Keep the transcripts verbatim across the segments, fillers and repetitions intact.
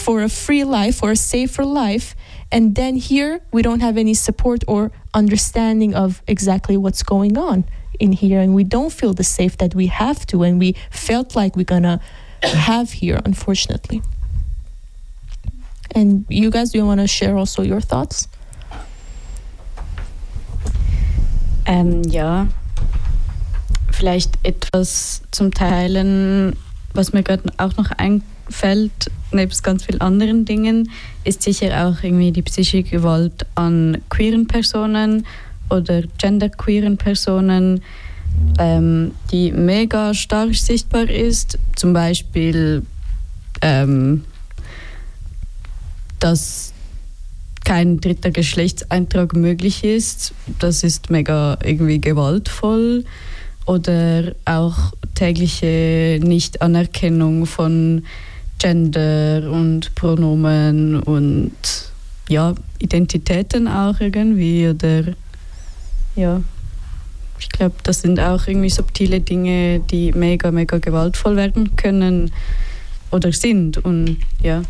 for a free life or a safer life. And then here we don't have any support or understanding of exactly what's going on in here. And we don't feel the safe that we have to and we felt like we're gonna have here, unfortunately. And you guys, do you want to share also your thoughts? Ähm, ja, vielleicht etwas zum Teilen, was mir gerade auch noch einfällt, nebst ganz vielen anderen Dingen, ist sicher auch irgendwie die psychische Gewalt an queeren Personen oder genderqueeren Personen, ähm, die mega stark sichtbar ist. Zum Beispiel, ähm, dass kein dritter Geschlechtseintrag möglich ist. Das ist mega irgendwie gewaltvoll. Oder auch tägliche Nichtanerkennung von Gender und Pronomen und ja, Identitäten auch irgendwie. Oder ja, ich glaube, das sind auch irgendwie subtile Dinge, die mega, mega gewaltvoll werden können oder sind. Und ja.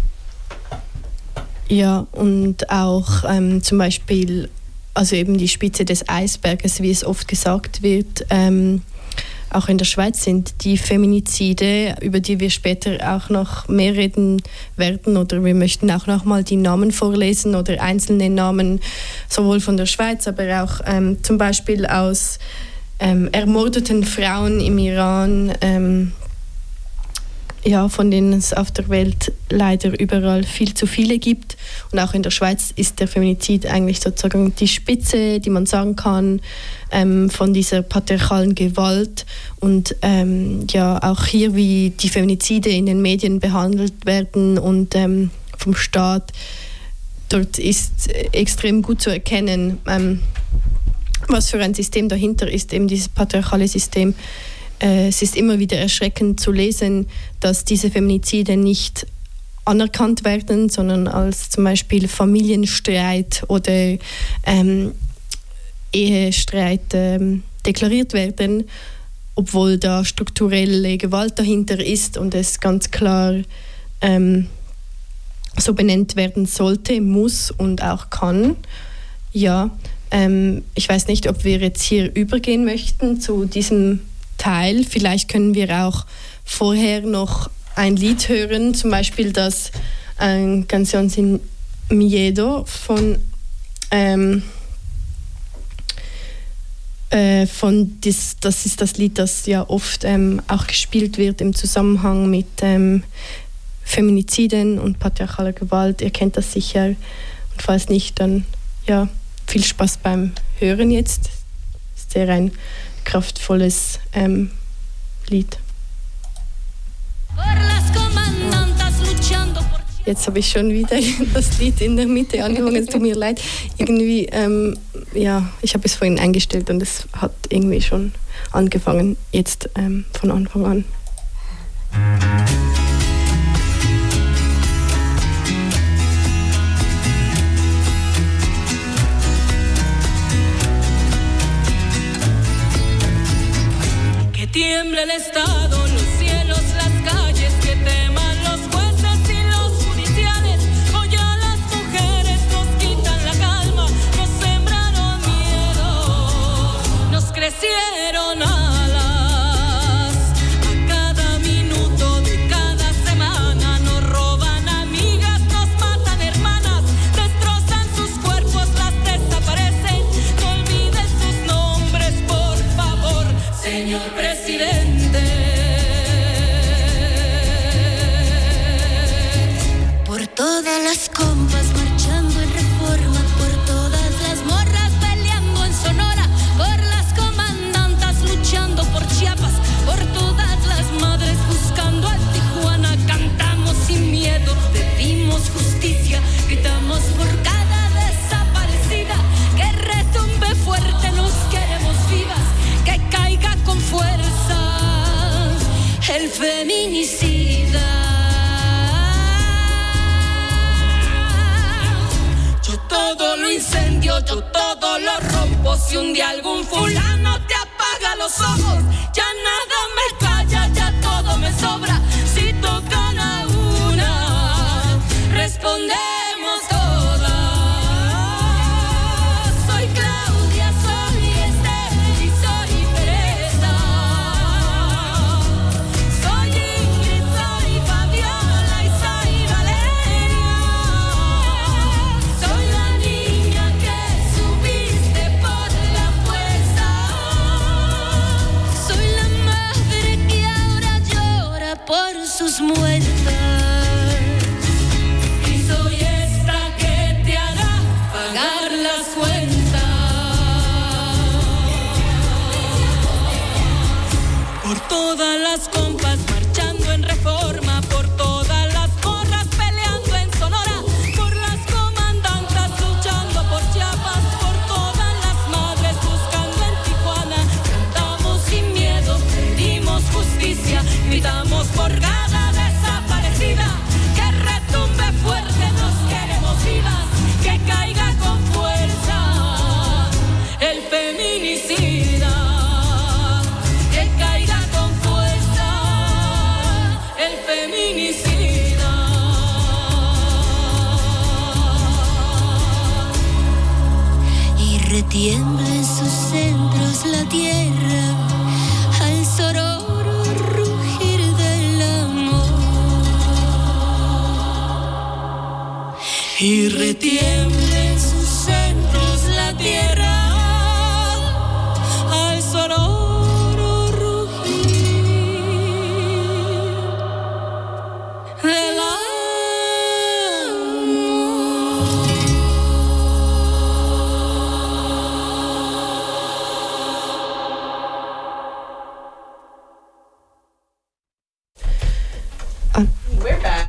Ja, und auch ähm, zum Beispiel, also eben die Spitze des Eisberges, wie es oft gesagt wird, ähm, auch in der Schweiz sind die Feminizide, über die wir später auch noch mehr reden werden, oder wir möchten auch noch mal die Namen vorlesen oder einzelne Namen, sowohl von der Schweiz, aber auch ähm, zum Beispiel aus ähm, ermordeten Frauen im Iran, ähm, ja, von denen es auf der Welt leider überall viel zu viele gibt. Und auch in der Schweiz ist der Feminizid eigentlich sozusagen die Spitze, die man sagen kann, ähm, von dieser patriarchalen Gewalt. Und ähm, ja, auch hier, wie die Feminizide in den Medien behandelt werden und ähm, vom Staat, dort ist extrem gut zu erkennen, ähm, was für ein System dahinter ist, eben dieses patriarchale System. Es ist immer wieder erschreckend zu lesen, dass diese Feminizide nicht anerkannt werden, sondern als zum Beispiel Familienstreit oder ähm, Ehestreit ähm, deklariert werden, obwohl da strukturelle Gewalt dahinter ist und es ganz klar ähm, so benannt werden sollte, muss und auch kann. Ja, ähm, ich weiß nicht, ob wir jetzt hier übergehen möchten zu diesem Teil. Vielleicht können wir auch vorher noch ein Lied hören, zum Beispiel das äh, Canción Sin Miedo von, ähm, äh, von dis, das ist das Lied, das ja oft ähm, auch gespielt wird im Zusammenhang mit ähm, Feminiziden und patriarchaler Gewalt. Ihr kennt das sicher, und falls nicht, dann ja, viel Spaß beim Hören jetzt. Ist sehr ein kraftvolles ähm, Lied. Jetzt habe ich schon wieder das Lied in der Mitte angefangen, es tut mir leid. Irgendwie, ähm, ja, ich habe es vorhin eingestellt und es hat irgendwie schon angefangen, jetzt ähm, von Anfang an. Tiembla el Estado, los cielos, las calles, que teman los jueces y los judiciales. Hoy a las mujeres nos quitan la calma, nos sembraron miedo, nos crecieron alas. A cada minuto de cada semana nos roban amigas, nos matan hermanas, destrozan sus cuerpos, las desaparecen. No olviden sus nombres, por favor, señor presidente. Por todas las compas marchando en Reforma, por todas las morras peleando en Sonora, por las comandantas luchando por Chiapas, por todas las madres buscando a Tijuana. Cantamos sin miedo, pedimos justicia, gritamos por cada desaparecida, que retumbe fuerte, nos queremos vivas, que caiga con fuerza el feminicida. Yo todo lo incendio, yo todo lo rompo. Si un día algún fulano te apaga los ojos, ya nada me calla, ya todo me sobra. Si tocan a una, retiembla en sus centros la tierra al sororo rugir del amor. Y retiembla en sus centros la tierra al sonoro rugir del amor. We're back.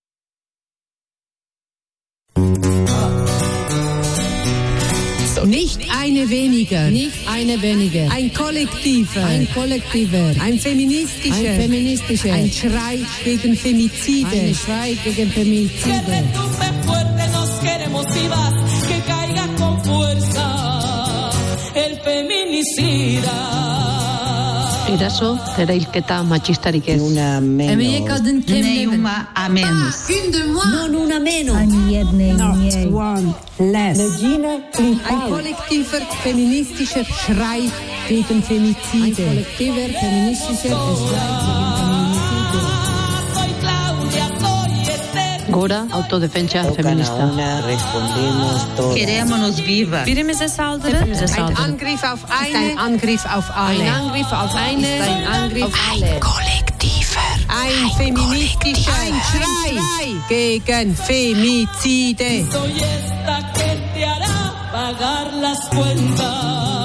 Nicht eine weniger. Nicht eine weniger. Ein kollektiver. Ein kollektiver. Ein feministischer. Ein feministischer. Ein Schrei gegen Femizide. Ein Schrei gegen Femizide. Que retumbe fuerte, nos queremos vivas, que caiga con fuerza el feminicida. Eraso, erailketa matxistarik ez. Una menos. Emeie kadın kemnemen. a menos. Non una meno. Not one less. Ein kollektiver feministischer Schrei gegen Ein Femizide. kollektiver feministischer Schrei gegen Femizide. Soy Claudia, soy Esther. Gora, autodefentsa Tocan a feminista. una, respondemos todos. Querémonos vivas. Birimize saldırı. Ein Angriff auf eine, ein Angriff auf alle. Ein Angriff auf eine, ein Angriff auf alle. Ein feministischer Schrei gegen Femizide. Soy esta que te hará pagar las cuentas.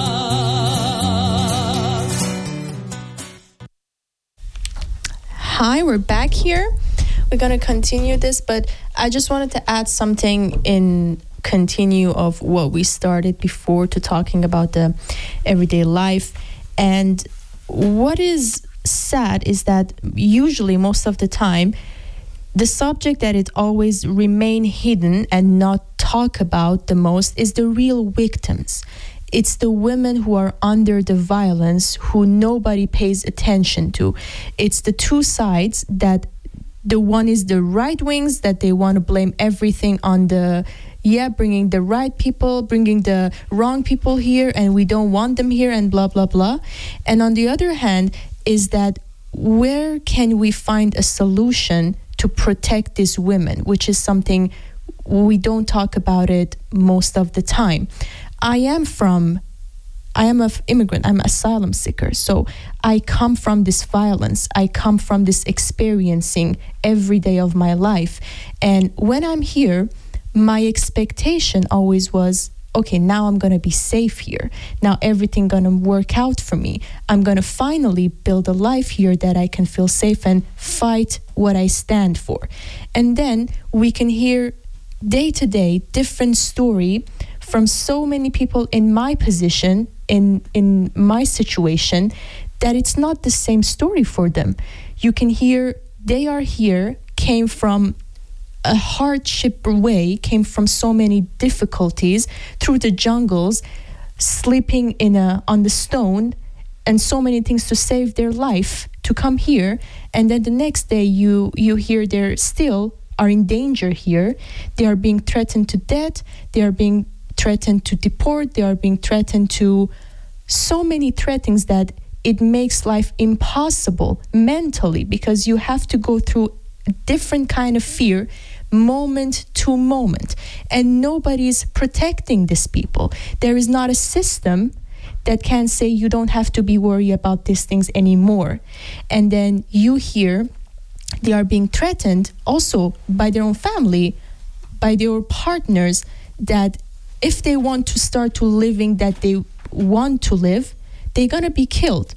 Hi, we're back here. We're going to continue this, but I just wanted to add something in continue of what we started before to talking about the everyday life. And what is sad is that usually most of the time the subject that it always remain hidden and not talk about the most is the real victims. It's the women who are under the violence who nobody pays attention to. It's the two sides that the one is the right wings that they want to blame everything on the yeah bringing the right people, bringing the wrong people here, and we don't want them here, and blah blah blah. And on the other hand is that where can we find a solution to protect these women, which is something we don't talk about it most of the time. I am from I am an immigrant, I'm an asylum seeker. So I come from this violence. I come from this experiencing every day of my life. And when I'm here, my expectation always was, okay, now I'm going to be safe here. Now everything going to work out for me. I'm going to finally build a life here that I can feel safe and fight what I stand for. And then we can hear day to day different story from so many people in my position, in in my situation, that it's not the same story for them. You can hear they are here, came from a hardship way, came from so many difficulties through the jungles, sleeping in a on the stone, and so many things to save their life to come here. And then the next day you you hear they're still are in danger here. They are being threatened to death. They are being threatened to deport. They are being threatened to so many threats that it makes life impossible mentally, because you have to go through a different kind of fear moment to moment, and nobody is protecting these people. There is not a system that can say you don't have to be worried about these things anymore. And then you hear they are being threatened also by their own family, by their partners, that if they want to start to living that they want to live, they're gonna be killed.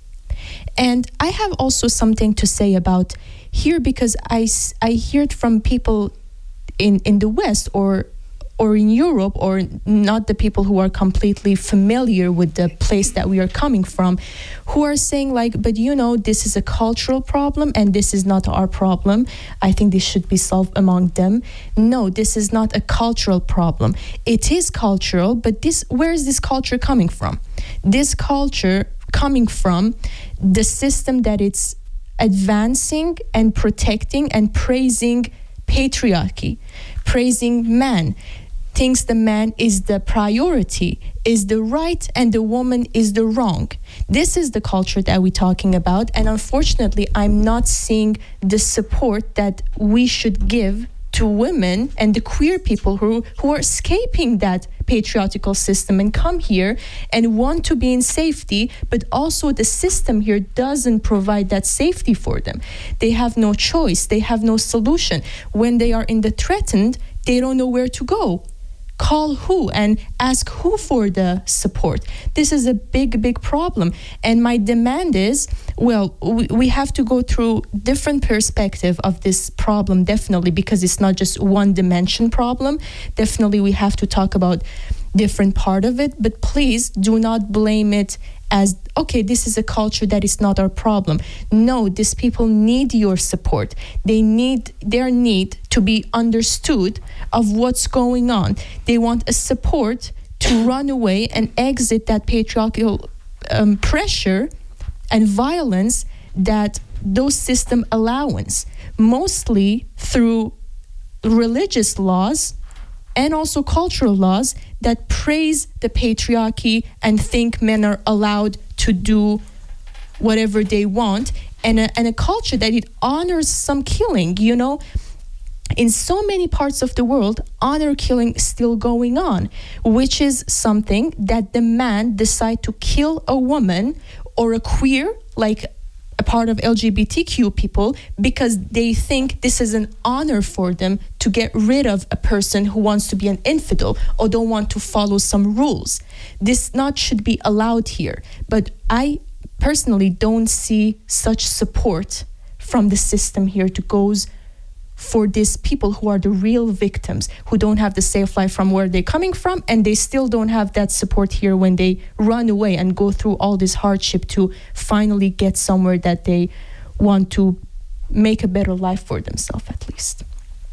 And I have also something to say about here, because I, I hear it from people in, in the West or or in Europe, or not the people who are completely familiar with the place that we are coming from, who are saying like, but you know, this is a cultural problem and this is not our problem. I think this should be solved among them. No, this is not a cultural problem. It is cultural, but this, where is this culture coming from? This culture coming from the system that it's advancing and protecting and praising patriarchy, praising man. thinks the man is the priority, is the right, and the woman is the wrong. This is the culture that we're talking about, and unfortunately, I'm not seeing the support that we should give to women and the queer people who, who are escaping that patriarchal system and come here and want to be in safety, but also the system here doesn't provide that safety for them. They have no choice. They have no solution. When they are in the threatened, they don't know where to go. Call who and ask who for the support. This is a big, big problem. And my demand is, well, we, we have to go through different perspective of this problem, definitely, because it's not just one dimension problem. Definitely, we have to talk about different part of it, but please do not blame it as, okay, this is a culture that is not our problem. No, these people need your support. They need their need to be understood of what's going on. They want a support to run away and exit that patriarchal um, pressure and violence that those system allowance, mostly through religious laws and also cultural laws that praise the patriarchy and think men are allowed to do whatever they want, and a, and a culture that it honors some killing. You know, in so many parts of the world, honor killing is still going on, which is something that the man decide to kill a woman or a queer, like a part of L G B T Q people, because they think this is an honor for them to get rid of a person who wants to be an infidel or don't want to follow some rules. This not should be allowed here. But I personally don't see such support from the system here to goes for these people who are the real victims, who don't have the safe life from where they're coming from, and they still don't have that support here when they run away and go through all this hardship to finally get somewhere that they want to make a better life for themselves, at least.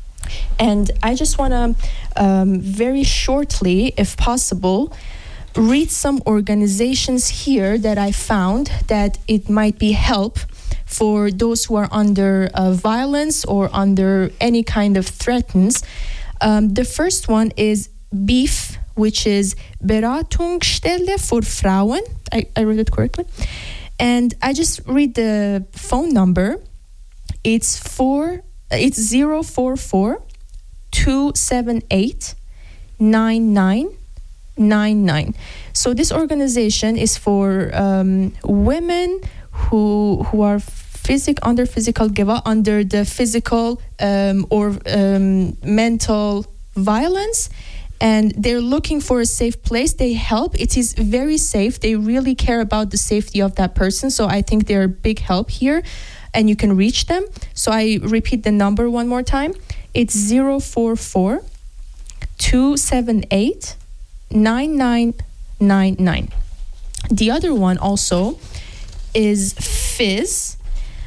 And I just want to um, very shortly, if possible, read some organizations here that I found that it might be help for those who are under uh, violence or under any kind of threats. Um, the first one is B I F, which is Beratungsstelle für Frauen. I, I read it correctly. And I just read the phone number. It's four. It's zero four four two seven eight nine nine nine nine. So this organization is for um, women who who are physic under physical gewalt, under the physical um, or um, mental violence, and they're looking for a safe place. They help. It is very safe. They really care about the safety of that person. So I think they're a big help here, and you can reach them. So I repeat the number one more time. It's zero four four two seven eight nine nine nine nine. The other one also is F I Z,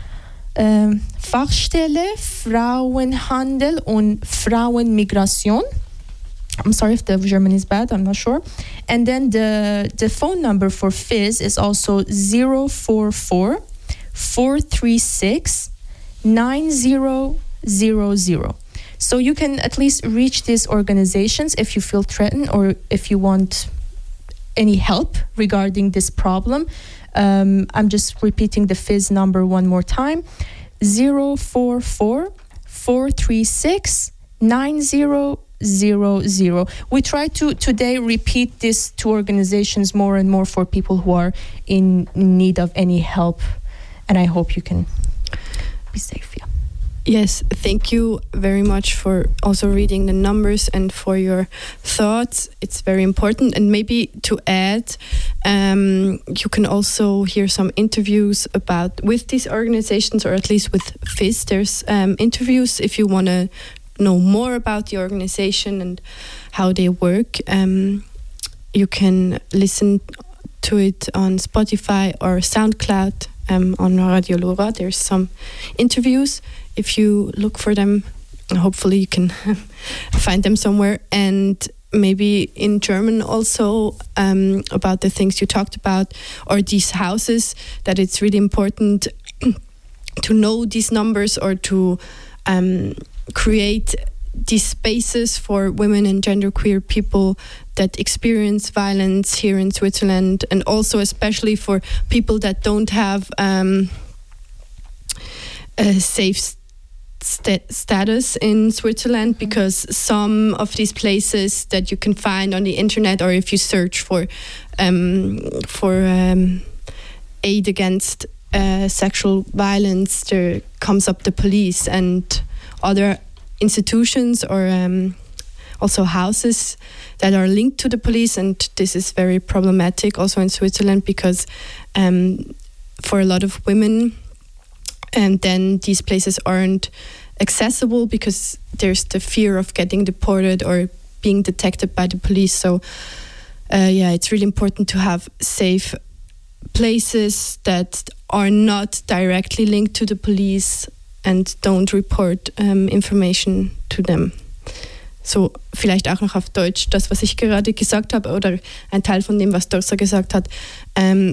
um, Fachstelle Frauenhandel und Frauenmigration. I'm sorry if the German is bad, I'm not sure. And then the, the phone number for F I Z is also zero four four four three six nine zero zero zero. So you can at least reach these organizations if you feel threatened or if you want any help regarding this problem. Um, I'm just repeating the F I Z number one more time. zero four four four three six nine zero zero zero. We try to today repeat these two organizations more and more for people who are in need of any help. And I hope you can be safe. Yeah. Yes, thank you very much for also reading the numbers and for your thoughts. It's very important. And maybe to add, um, you can also hear some interviews about with these organizations, or at least with F I Z. There's um, interviews if you want to know more about the organization and how they work. Um, you can listen to it on Spotify or SoundCloud. Um, on Radio Lora, there's some interviews. If you look for them, hopefully you can find them somewhere. And maybe in German also um, about the things you talked about, or these houses, that it's really important to know these numbers or to um, create these spaces for women and genderqueer people that experience violence here in Switzerland, and also especially for people that don't have um, a safe st- status in Switzerland, because some of these places that you can find on the internet, or if you search for um, for um, aid against uh, sexual violence, there comes up the police and other institutions, or um, also houses that are linked to the police, and this is very problematic also in Switzerland, because um, for a lot of women, and then these places aren't accessible because there's the fear of getting deported or being detected by the police. So uh, yeah, it's really important to have safe places that are not directly linked to the police and don't report um, information to them. So, vielleicht auch noch auf Deutsch, das, was ich gerade gesagt habe, oder ein Teil von dem, was Dorsa gesagt hat. Ähm,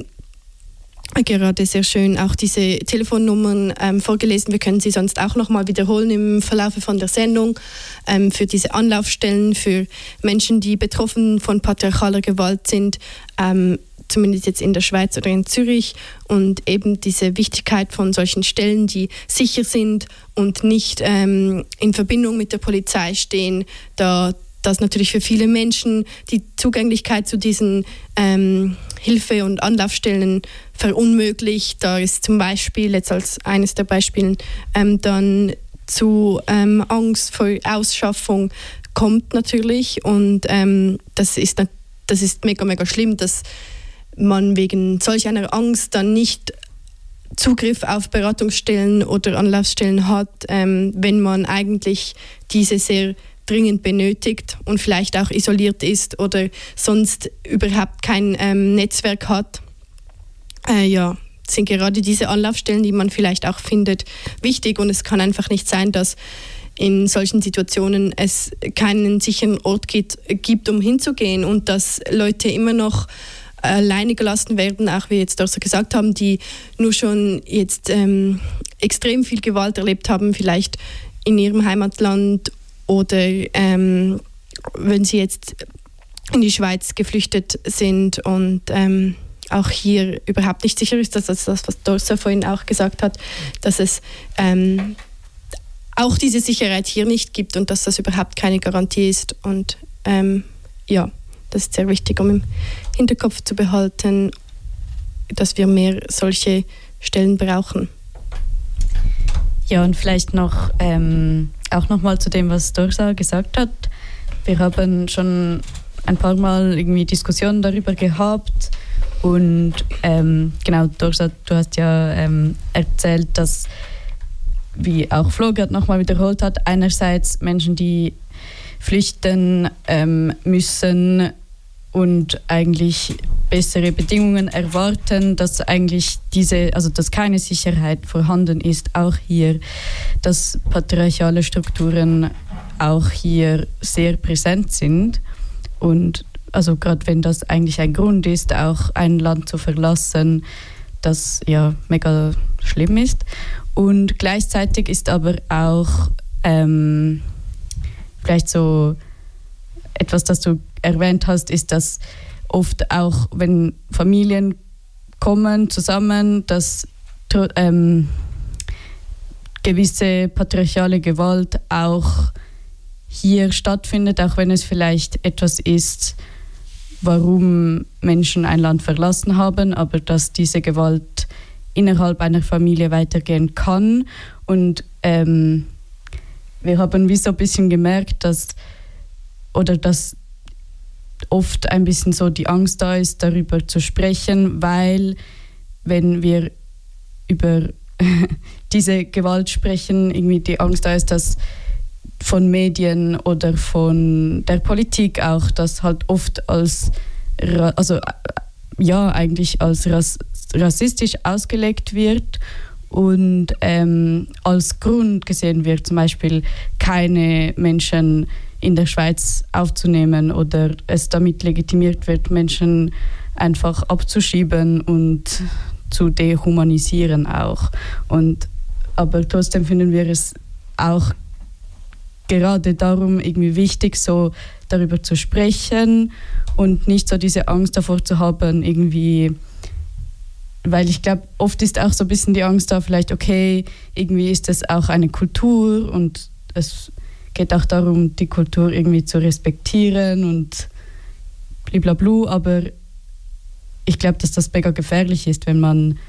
gerade sehr schön auch diese Telefonnummern ähm, vorgelesen. Wir können sie sonst auch noch mal wiederholen im Verlauf von der Sendung, ähm, für diese Anlaufstellen für Menschen, die betroffen von patriarchaler Gewalt sind, ähm, zumindest jetzt in der Schweiz oder in Zürich, und eben diese Wichtigkeit von solchen Stellen, die sicher sind und nicht ähm, in Verbindung mit der Polizei stehen, da das natürlich für viele Menschen die Zugänglichkeit zu diesen ähm, Hilfe- und Anlaufstellen verunmöglicht. Da ist zum Beispiel, jetzt als eines der Beispiele, ähm, dann zu ähm, Angst vor Ausschaffung kommt natürlich, und ähm, das ist, das ist mega, mega schlimm, dass man wegen solch einer Angst dann nicht Zugriff auf Beratungsstellen oder Anlaufstellen hat, ähm, wenn man eigentlich diese sehr dringend benötigt und vielleicht auch isoliert ist oder sonst überhaupt kein ähm, Netzwerk hat. Äh, ja, sind gerade diese Anlaufstellen, die man vielleicht auch findet, wichtig, und es kann einfach nicht sein, dass in solchen Situationen es keinen sicheren Ort gibt, gibt um hinzugehen, und dass Leute immer noch alleine gelassen werden, auch wie jetzt Dorsa gesagt haben, die nur schon jetzt ähm, extrem viel Gewalt erlebt haben, vielleicht in ihrem Heimatland, oder ähm, wenn sie jetzt in die Schweiz geflüchtet sind und ähm, auch hier überhaupt nicht sicher ist, dass das, das was Dorsa vorhin auch gesagt hat, dass es ähm, auch diese Sicherheit hier nicht gibt und dass das überhaupt keine Garantie ist. Und ähm, ja, das ist sehr wichtig, um im Hinterkopf zu behalten, dass wir mehr solche Stellen brauchen. Ja, und vielleicht noch ähm, auch noch mal zu dem, was Dorsa gesagt hat. Wir haben schon ein paar Mal irgendwie Diskussionen darüber gehabt, und ähm, genau, Dorsa, du hast ja ähm, erzählt, dass, wie auch Flo gerade noch mal wiederholt hat, einerseits Menschen, die flüchten ähm, müssen und eigentlich bessere Bedingungen erwarten, dass eigentlich diese, also dass keine Sicherheit vorhanden ist, auch hier, dass patriarchale Strukturen auch hier sehr präsent sind, und also gerade wenn das eigentlich ein Grund ist, auch ein Land zu verlassen, das ja mega schlimm ist. Und gleichzeitig ist aber auch ähm, vielleicht so etwas, das du erwähnt hast, ist, dass oft auch, wenn Familien kommen zusammen, dass ähm, gewisse patriarchale Gewalt auch hier stattfindet, auch wenn es vielleicht etwas ist, warum Menschen ein Land verlassen haben, aber dass diese Gewalt innerhalb einer Familie weitergehen kann. Und ähm, wir haben wie so ein bisschen gemerkt, dass oder dass oft ein bisschen so die Angst da ist, darüber zu sprechen, weil wenn wir über diese Gewalt sprechen, irgendwie die Angst da ist, dass von Medien oder von der Politik auch, das halt oft als, also ja, eigentlich als ras- rassistisch ausgelegt wird und ähm, als Grund gesehen wird, zum Beispiel keine Menschen in der Schweiz aufzunehmen, oder es damit legitimiert wird, Menschen einfach abzuschieben und zu dehumanisieren auch. Und, aber trotzdem finden wir es auch gerade darum irgendwie wichtig, so darüber zu sprechen und nicht so diese Angst davor zu haben, irgendwie, weil ich glaube, oft ist auch so ein bisschen die Angst da, vielleicht, okay, irgendwie ist das auch eine Kultur und es geht auch darum, die Kultur irgendwie zu respektieren und blablabla, aber ich glaube, dass das mega gefährlich ist, wenn man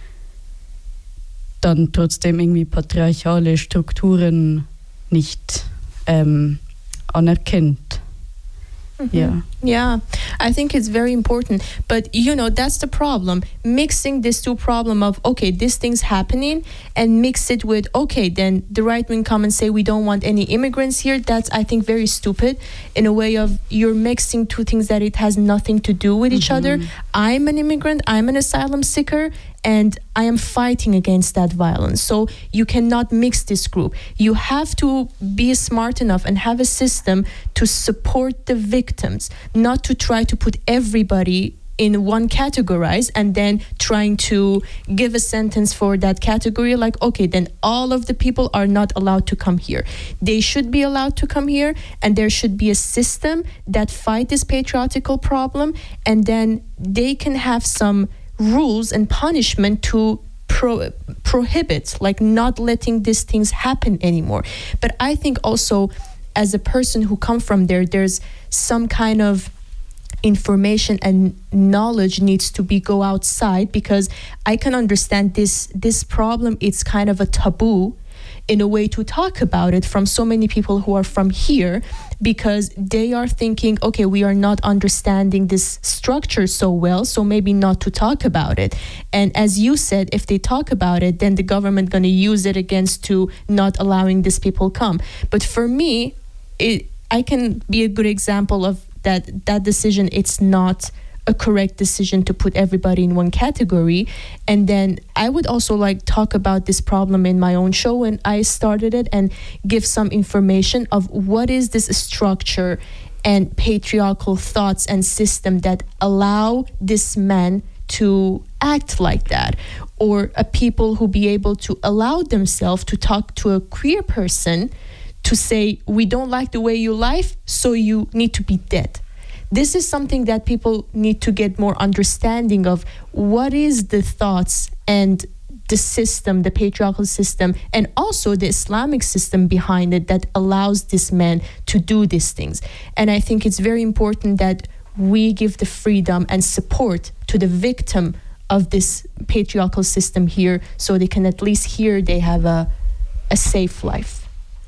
dann trotzdem irgendwie patriarchale Strukturen nicht ähm, anerkennt. Mm-hmm. Yeah. Yeah, I think it's very important. But, you know, that's the problem. Mixing this two problem of, okay, this thing's happening, and mix it with, okay, then the right wing come and say we don't want any immigrants here. That's, I think, very stupid in a way of you're mixing two things that it has nothing to do with each other. I'm an immigrant, I'm an asylum seeker, and I am fighting against that violence. So you cannot mix this group. You have to be smart enough and have a system to support the victims, not to try to put everybody in one categorize and then trying to give a sentence for that category like, okay, then all of the people are not allowed to come here. They should be allowed to come here, and there should be a system that fight this patriarchal problem, and then they can have some rules and punishment to pro- prohibit, like not letting these things happen anymore. But I think also, as a person who come from there, there's some kind of information and knowledge needs to be go outside, because I can understand this this problem. It's kind of a taboo in a way to talk about it from so many people who are from here, because they are thinking, okay, we are not understanding this structure so well, so maybe not to talk about it. And as you said, if they talk about it, then the government going to use it against to not allowing these people come. But for me, it, I can be a good example of that that decision. It's not a correct decision to put everybody in one category. And then I would also like talk about this problem in my own show when I started it, and give some information of what is this structure and patriarchal thoughts and system that allow this man to act like that, or a people who be able to allow themselves to talk to a queer person to say, we don't like the way you live, so you need to be dead. This is something that people need to get more understanding of. What is the thoughts and the system, the patriarchal system, and also the Islamic system behind it that allows this man to do these things. And I think it's very important that we give the freedom and support to the victim of this patriarchal system here, so they can at least here they have a, a safe life.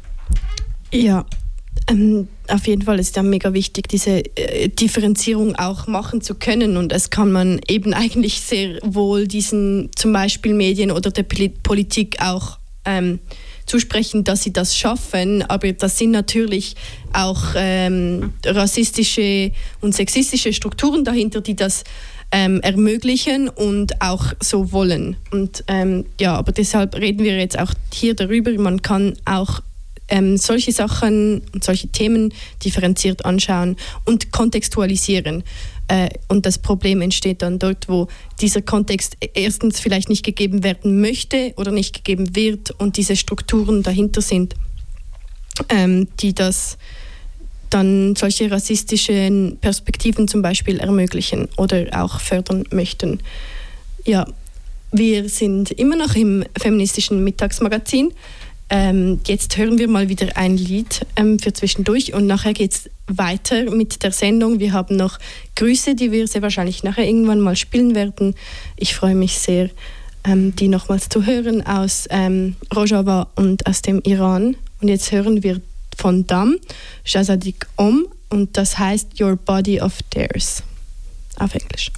Ja, ähm, auf jeden Fall ist ja mega wichtig, diese äh, Differenzierung auch machen zu können, und das kann man eben eigentlich sehr wohl diesen zum Beispiel Medien oder der Politik auch ähm, zusprechen, dass sie das schaffen, aber das sind natürlich auch ähm, rassistische und sexistische Strukturen dahinter, die das ähm, ermöglichen und auch so wollen. Und ähm, ja, aber deshalb reden wir jetzt auch hier darüber, man kann auch Ähm, solche Sachen und solche Themen differenziert anschauen und kontextualisieren. Äh, und das Problem entsteht dann dort, wo dieser Kontext erstens vielleicht nicht gegeben werden möchte oder nicht gegeben wird und diese Strukturen dahinter sind, ähm, die das dann solche rassistischen Perspektiven zum Beispiel ermöglichen oder auch fördern möchten. Ja, wir sind immer noch im feministischen Mittagsmagazin. Ähm, jetzt hören wir mal wieder ein Lied ähm, für zwischendurch, und nachher geht es weiter mit der Sendung. Wir haben noch Grüße, die wir sehr wahrscheinlich nachher irgendwann mal spielen werden. Ich freue mich sehr, ähm, die nochmals zu hören aus ähm, Rojava und aus dem Iran. Und jetzt hören wir von Dam, Jazadik Om, und das heißt Your Body of Theirs auf Englisch.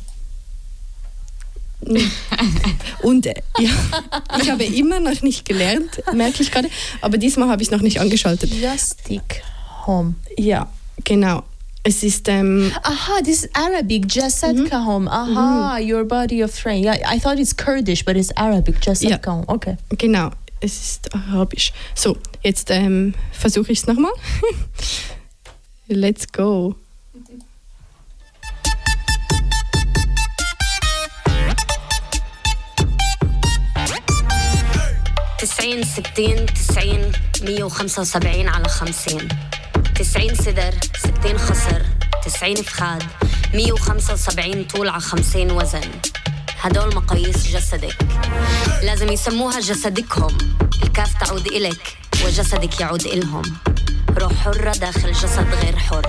Und äh, ja, ich habe immer noch nicht gelernt, merke ich gerade, aber diesmal habe ich es noch nicht angeschaltet. Jazadik Home. Ja, genau. Es ist ähm, Aha, this is Arabic. Jasadka mm-hmm. Home. Aha, mm-hmm. Your body of train. Yeah, I thought it's Kurdish, but it's Arabic. Jasadka Home. Ja, okay. Genau, es ist Arabisch. So, jetzt ähm, versuche ich es nochmal. Let's go. تسعين ستين تسعين مية وخمسة وسبعين على خمسين. تسعين صدر ستين خصر تسعين فخاد مية وخمسة وسبعين طول على خمسين وزن. هدول مقاييس جسدك، لازم يسموها جسدكهم. الكاف تعود إلك وجسدك يعود إلهم. روح حرة داخل جسد غير حر.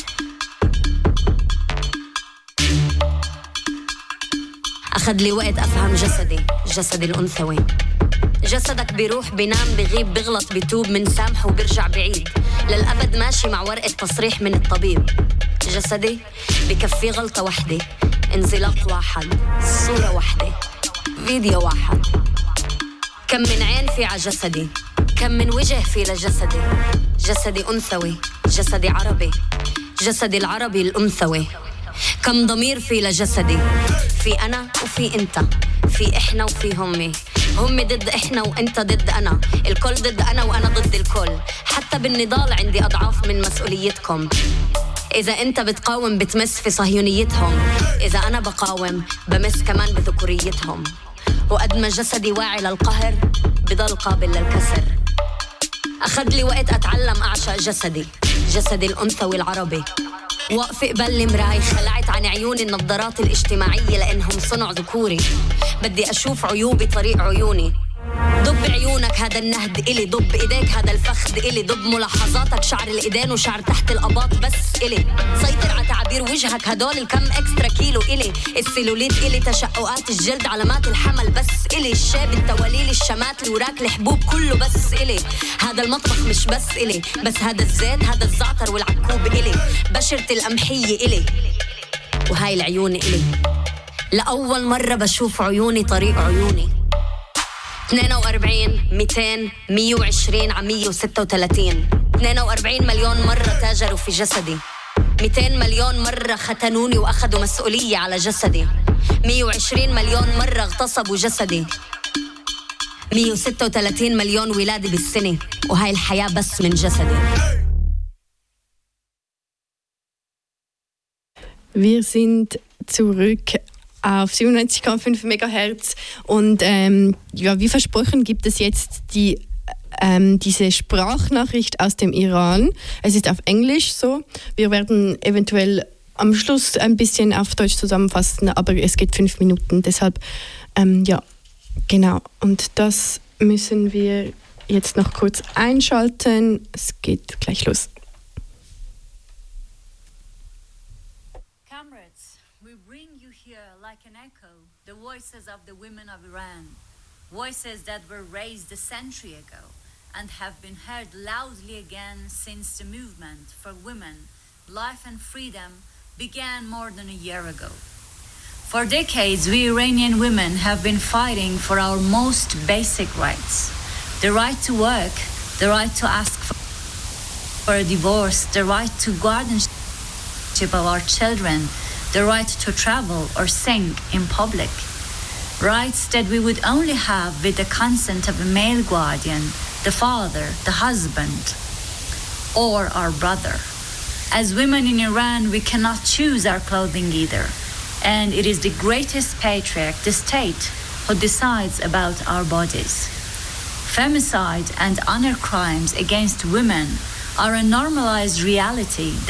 أخذ لي وقت أفهم جسدي، جسدي الأنثوي. جسدك بيروح بينام بغيب بغلط بيتوب من سامح وبرجع بعيد للأبد ماشي مع ورقة تصريح من الطبيب. جسدي بكفي غلطة وحدة، انزلاق واحد، صورة واحدة، فيديو واحد. كم من عين في على جسدي، كم من وجه في لجسدي. جسدي أنثوي، جسدي عربي، جسدي العربي الأنثوي. كم ضمير في لجسدي، في أنا وفي أنت، في إحنا وفي همي. هم ضد إحنا وأنت ضد أنا، الكل ضد أنا وأنا ضد الكل. حتى بالنضال عندي أضعاف من مسؤوليتكم. إذا أنت بتقاوم بتمس في صهيونيتهم، إذا أنا بقاوم بمس كمان بذكوريتهم. وقد ما جسدي واعي للقهر بضل قابل للكسر. أخذ لي وقت أتعلم أعشق جسدي، جسدي الأنثوي العربي. وقف قبل مراي خلعت عن عيوني النظارات الاجتماعية لأنهم صنع ذكوري. بدي أشوف عيوبي طريق عيوني. ضب عيونك هذا النهد إلي، ضب إيديك هذا الفخذ إلي، ضب ملاحظاتك شعر الإيدين وشعر تحت الأباط بس إلي. سيطر على تعابير وجهك هدول الكم إكسترا كيلو إلي. السيلوليت إلي، تشققات الجلد، علامات الحمل بس إلي. الشاب التواليل الشمات الوراك الحبوب كله بس إلي. هذا المطبخ مش بس إلي، بس هذا الزيت هذا الزعتر والعكوب إلي. بشرة القمحية إلي، وهاي العيون إلي. لأول مرة بشوف عيوني طريق عيوني. اثنين وأربعين مئتين مية وعشرين على مية وستة وثلاثين. اثنين وأربعين مليون مرة تاجروا في جسدي. مئتين مليون مرة ختنوني وأخذوا مسؤولية على جسدي. مية وعشرين مليون مرة اغتصبوا جسدي. مية وستة وثلاثين مليون ولادة بالسنة، وهاي الحياة بس من جسدي. Wir sind zurück auf siebenundneunzig Komma fünf Megahertz und ähm, ja, wie versprochen gibt es jetzt die, ähm, diese Sprachnachricht aus dem Iran. Es ist auf Englisch so. Wir werden eventuell am Schluss ein bisschen auf Deutsch zusammenfassen, aber es geht fünf Minuten. Deshalb, ähm, ja, genau. Und das müssen wir jetzt noch kurz einschalten. Es geht gleich los. The voices of the women of Iran, voices that were raised a century ago and have been heard loudly again since the movement for women, life and freedom began more than a year ago. For decades, we Iranian women have been fighting for our most basic rights: the right to work, the right to ask for a divorce, the right to guardianship of our children, the right to travel or sing in public. Rights that we would only have with the consent of a male guardian, the father, the husband, or our brother. As women in Iran, we cannot choose our clothing either. And it is the greatest patriarch, the state, who decides about our bodies. Femicide and honor crimes against women are a normalized reality